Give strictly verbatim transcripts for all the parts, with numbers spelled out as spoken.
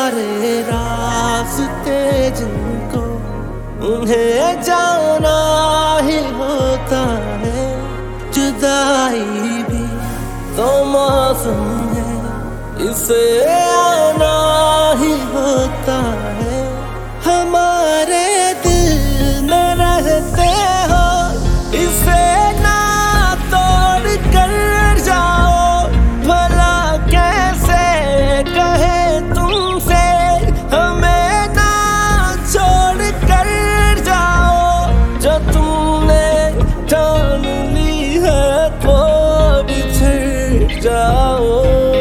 सारे रास्ते जिनको उन्हें जाना ही होता है। जुदाई भी तो मौसम है, इसे आना ही होता है। हमारे दिल में रहते हो, इसे ना तोड़ कर जाओ। भला कैसे कहे तुमसे, हमें ना छोड़ कर जाओ। जो तुमने ठान ली है तो बिछड़ जाओ।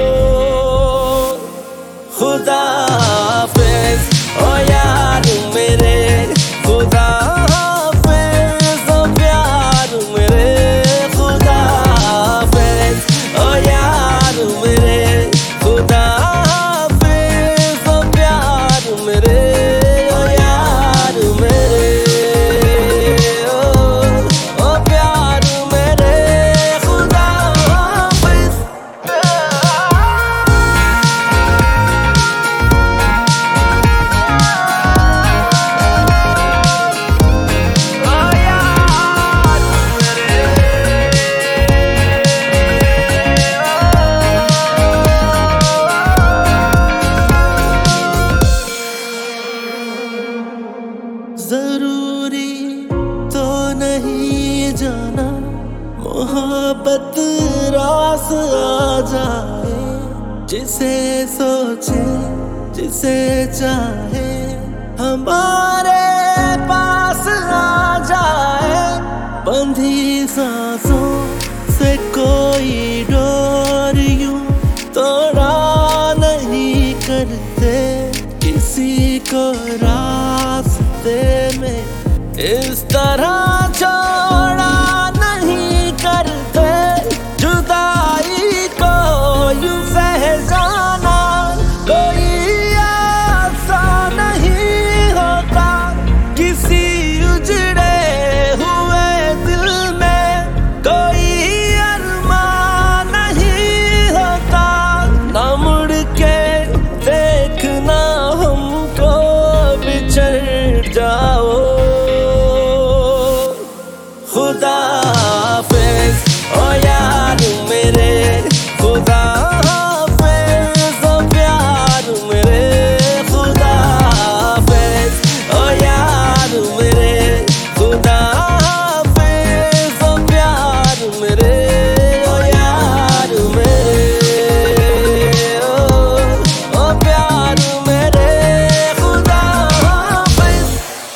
खुदा हाफिज ओ यार मेरे, खुदा हाफिज ओ प्यार मेरे। खुदा हाफिज ओ यार मेरे, खुदा हाफिज ओ प्यार मेरे। ओ यार मेरे, ओ, ओ प्यार मेरे। खुदा हाफिज। जरूरी तो नहीं जाना, मोहब्बत रास आ जाए। जिसे सोचे जिसे चाहे, हमारे पास आ जाए। बंधी सांसों से कोई डोर यूं तोड़ा नहीं करते, किसी को रास्ते में इस तरह छोड़ा नहीं करते। जुदाई को यूं सह जाना कोई आसान नहीं होता। किसी उजड़े हुए दिल में कोई अरमान नहीं होता। ना मुड़ के देखना हमको, बिछड़ जाओ। खुदा हाफिज ओ यार मेरे, खुदा हाफिज ओ प्यार मेरे। खुदा हाफिज ओ यार मेरे, खुदा हाफिज ओ प्यार मेरे। ओ यार मेरे, ओ, ओ प्यार मेरे। खुदा हाफिज।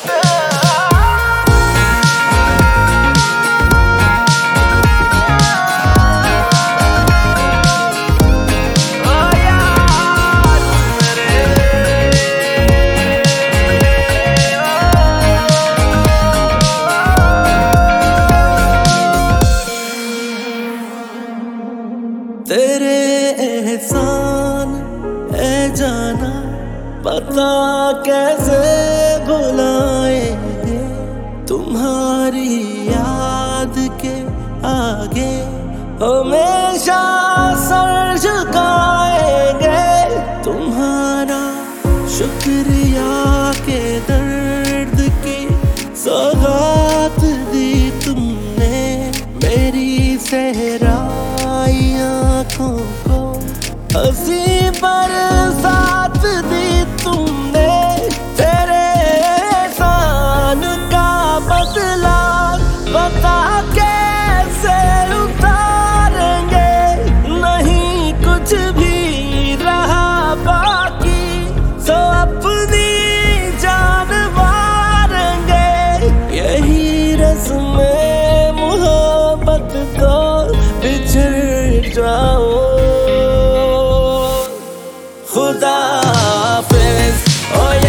तेरे एहसान है जाना, पता कैसे भुलाएंगे। तुम्हारी याद के आगे हमेशा सर झुकाएंगे। तुम्हारा शुक्रिया के दर्द की सौगात दी तुमने, मेरी सहराई आँखों को हंसी बरसात दी तुमने। तेरे एहसान का बदला बता कैसे उतारेंगे। नहीं कुछ भी रहा बाकी, सो अपनी जान मारेंगे। यही रस्म मोहब्बत तो बिछड़ जाओ। खुदा हाफिज ओ